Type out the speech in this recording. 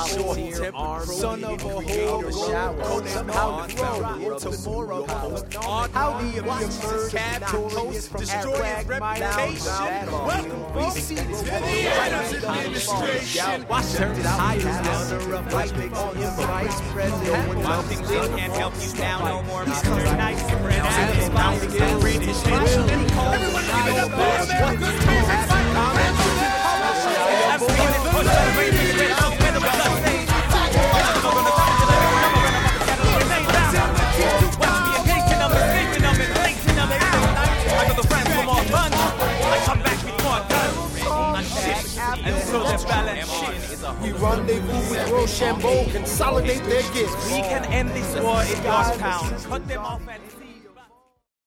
short-tempered son of a whore, somehow thrown tomorrow. How do you emerge victorious from destroying reputation? Welcome, we see to the Adams administration. Washington tires runner-up like big on him, vice president. Wealthy Lynn can't help you now no more, Mr. Nice. And British everyone give it up for America's favorite we rendezvous with Rochambeau, consolidate their gifts. We can end this war in Yorktown. Cut them off at